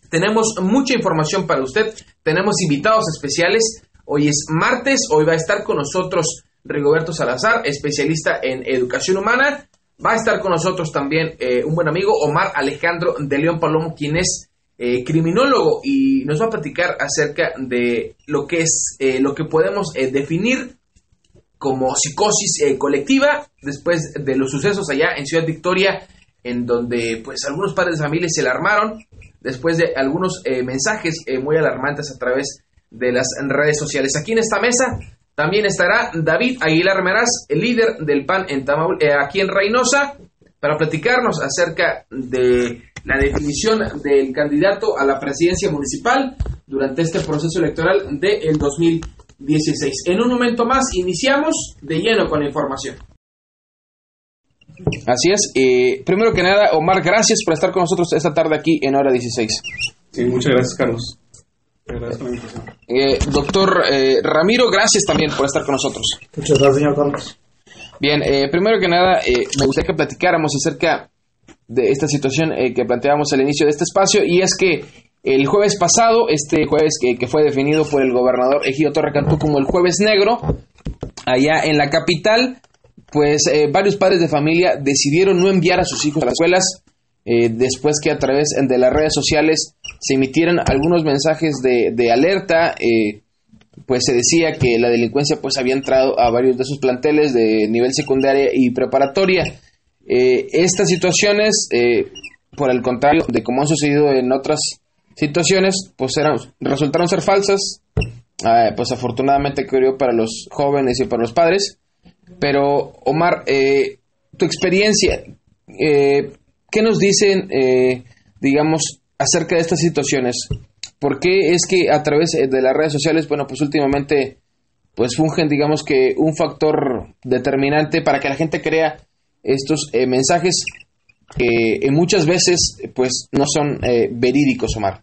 Tenemos mucha información para usted, tenemos invitados especiales. Hoy es martes, hoy va a estar con nosotros Rigoberto Salazar, especialista en educación humana. Va a estar con nosotros también un buen amigo, Omar Alejandro de León Palomo, quien es criminólogo, y nos va a platicar acerca de lo que es lo que podemos definir como psicosis colectiva después de los sucesos allá en Ciudad Victoria, en donde pues algunos padres de familia se alarmaron después de algunos mensajes muy alarmantes a través de las redes sociales. Aquí en esta mesa también estará David Aguilar Meraz, el líder del PAN en aquí en Reynosa, para platicarnos acerca de la definición del candidato a la presidencia municipal durante este proceso electoral del 2016. En un momento más iniciamos de lleno con la información. Así es. Primero que nada, Omar, gracias por estar con nosotros esta tarde aquí en Hora 16. Sí, muchas gracias, Carlos. Gracias por la invitación. Doctor Ramiro, gracias también por estar con nosotros. Muchas gracias, señor Carlos. Bien, primero que nada, me gustaría que platicáramos acerca de esta situación que planteábamos al inicio de este espacio, y es que el jueves pasado, este jueves que fue definido por el gobernador Egidio Torre Cantú como el Jueves Negro, allá en la capital, pues varios padres de familia decidieron no enviar a sus hijos a las escuelas, después que a través de las redes sociales se emitieran algunos mensajes de alerta. Pues se decía que la delincuencia pues había entrado a varios de sus planteles de nivel secundaria y preparatoria. Estas situaciones, por el contrario de como han sucedido en otras situaciones, pues resultaron ser falsas. Pues afortunadamente creo para los jóvenes y para los padres. Pero Omar, tu experiencia, ¿qué nos dicen, digamos, acerca de estas situaciones? ¿Por qué es que a través de las redes sociales, bueno, pues últimamente pues fungen, digamos, que un factor determinante para que la gente crea estos mensajes que muchas veces pues no son verídicos, Omar?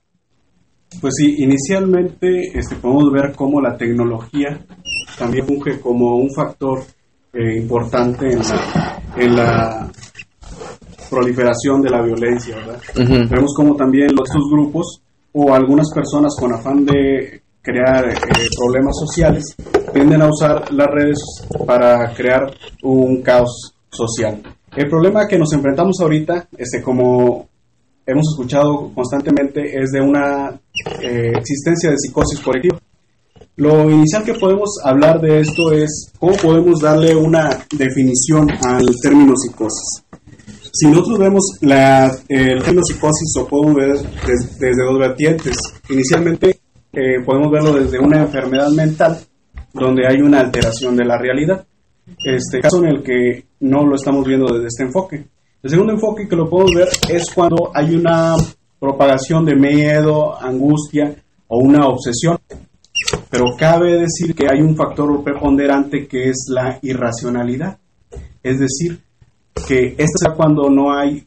Pues sí, inicialmente podemos ver cómo la tecnología también funge como un factor importante en la proliferación de la violencia, ¿verdad? Uh-huh. Vemos como también estos grupos o algunas personas con afán de crear problemas sociales tienden a usar las redes para crear un caos social. El problema que nos enfrentamos ahorita, como hemos escuchado constantemente, es de una existencia de psicosis colectiva. Lo inicial que podemos hablar de esto es cómo podemos darle una definición al término psicosis. Si nosotros vemos el término psicosis, lo podemos ver desde dos vertientes. Inicialmente podemos verlo desde una enfermedad mental, donde hay una alteración de la realidad. Caso en el que no lo estamos viendo desde este enfoque. El segundo enfoque que lo podemos ver es cuando hay una propagación de miedo, angustia o una obsesión. Pero cabe decir que hay un factor preponderante que es la irracionalidad. Es decir, que esto es cuando no hay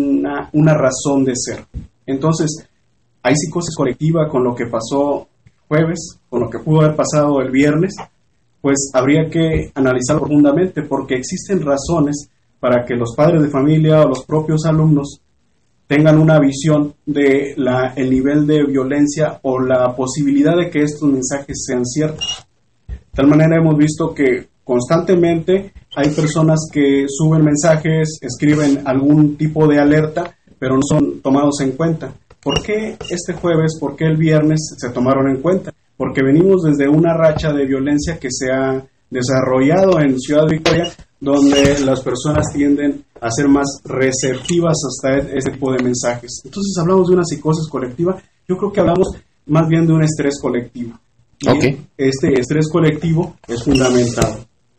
una razón de ser. Entonces, hay psicosis colectiva con lo que pasó jueves, con lo que pudo haber pasado el viernes, pues habría que analizarlo profundamente, porque existen razones para que los padres de familia o los propios alumnos tengan una visión de el nivel de violencia o la posibilidad de que estos mensajes sean ciertos. De tal manera hemos visto que constantemente hay personas que suben mensajes, escriben algún tipo de alerta, pero no son tomados en cuenta. ¿Por qué este jueves, por qué el viernes se tomaron en cuenta? Porque venimos desde una racha de violencia que se ha desarrollado en Ciudad Victoria, donde las personas tienden a ser más receptivas hasta este tipo de mensajes. Entonces hablamos de una psicosis colectiva. Yo creo que hablamos más bien de un estrés colectivo. Y okay, este estrés colectivo es fundamental.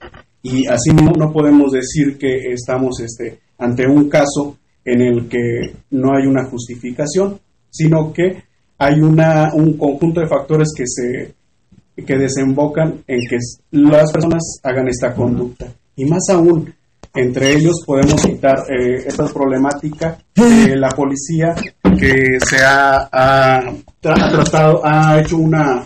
Y así no podemos decir que estamos ante un caso en el que no hay una justificación, sino que hay un conjunto de factores que desembocan en que las personas hagan esta conducta. Y más aún, entre ellos podemos citar esta problemática de la policía que se ha hecho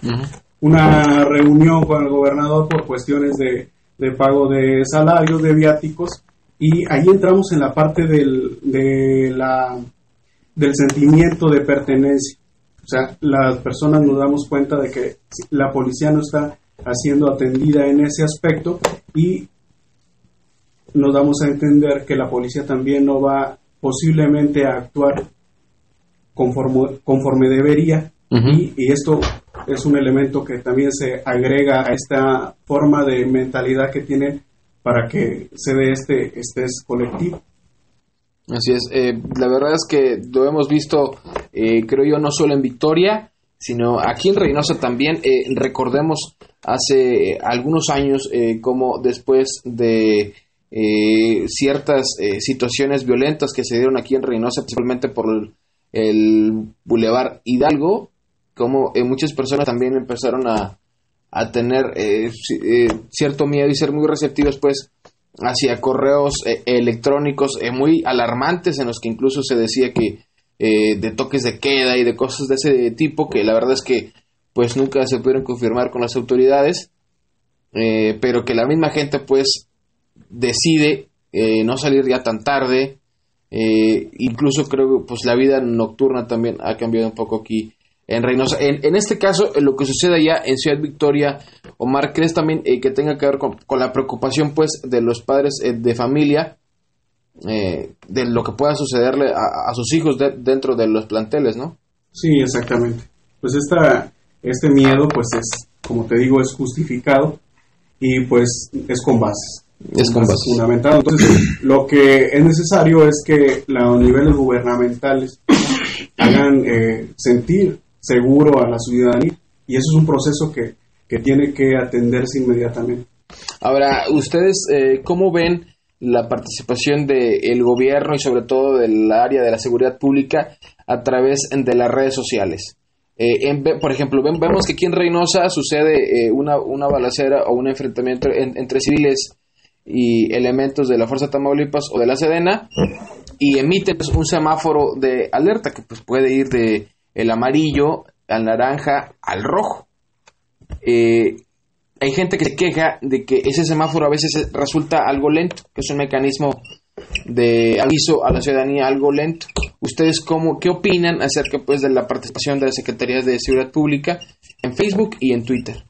una reunión con el gobernador por cuestiones de pago de salarios, de viáticos, y ahí entramos en la parte del sentimiento de pertenencia. sea, las personas nos damos cuenta de que la policía no está siendo atendida en ese aspecto y nos damos a entender que la policía también no va posiblemente a actuar conforme debería. Y esto es un elemento que también se agrega a esta forma de mentalidad que tienen para que se dé este estrés colectivo. Así es, la verdad es que lo hemos visto, creo yo, no solo en Victoria, sino aquí en Reynosa también. Recordemos hace algunos años como después de ciertas situaciones violentas que se dieron aquí en Reynosa, principalmente por el Boulevard Hidalgo, como muchas personas también empezaron a tener cierto miedo y ser muy receptivos pues hacia correos electrónicos muy alarmantes, en los que incluso se decía que de toques de queda y de cosas de ese tipo, que la verdad es que pues nunca se pudieron confirmar con las autoridades, pero que la misma gente pues decide no salir ya tan tarde. Incluso creo que pues la vida nocturna también ha cambiado un poco aquí en Reynosa. En este caso, lo que sucede allá en Ciudad Victoria, Omar, ¿crees también que tenga que ver con la preocupación pues de los padres de familia, de lo que pueda sucederle a sus hijos dentro de los planteles, ¿no? Sí, exactamente. Pues este miedo, pues es, como te digo, es justificado y pues es con bases. Es con bases fundamentado. Entonces, lo que es necesario es que los niveles gubernamentales hagan sentir seguro a la ciudadanía, y eso es un proceso que tiene que atenderse inmediatamente. Ahora, ¿ustedes cómo ven la participación del gobierno y sobre todo del área de la seguridad pública a través de las redes sociales? Por ejemplo, vemos que aquí en Reynosa sucede una balacera o un enfrentamiento entre civiles y elementos de la Fuerza Tamaulipas o de la Sedena, y emiten pues, un semáforo de alerta que pues puede ir de el amarillo al naranja al rojo. Hay gente que se queja de que ese semáforo a veces resulta algo lento, que es un mecanismo de aviso a la ciudadanía algo lento. ¿Ustedes qué opinan acerca pues de la participación de las Secretarías de Seguridad Pública en Facebook y en Twitter?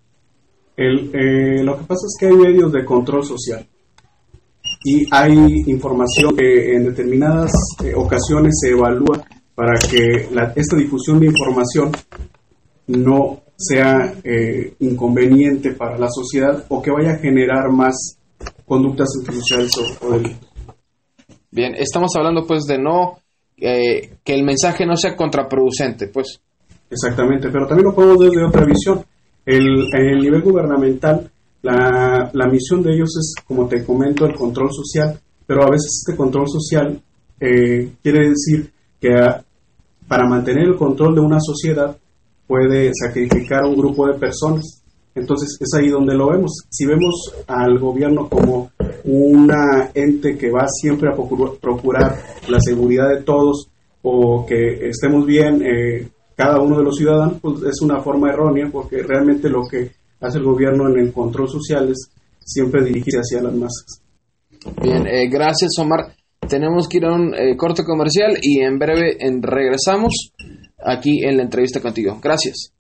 Lo que pasa es que hay medios de control social y hay información que en determinadas ocasiones se evalúa para que esta difusión de información no sea inconveniente para la sociedad o que vaya a generar más conductas antisociales o delitos. Bien, estamos hablando pues de que el mensaje no sea contraproducente, pues. Exactamente, pero también lo podemos ver de otra visión. En el nivel gubernamental, la misión de ellos es, como te comento, el control social, pero a veces este control social quiere decir que para mantener el control de una sociedad puede sacrificar a un grupo de personas. Entonces es ahí donde lo vemos. Si vemos al gobierno como una ente que va siempre a procurar la seguridad de todos o que estemos bien cada uno de los ciudadanos, pues es una forma errónea, porque realmente lo que hace el gobierno en el control social es siempre dirigirse hacia las masas. Bien, gracias Omar. Tenemos que ir a un corte comercial y en breve regresamos aquí en la entrevista contigo. Gracias.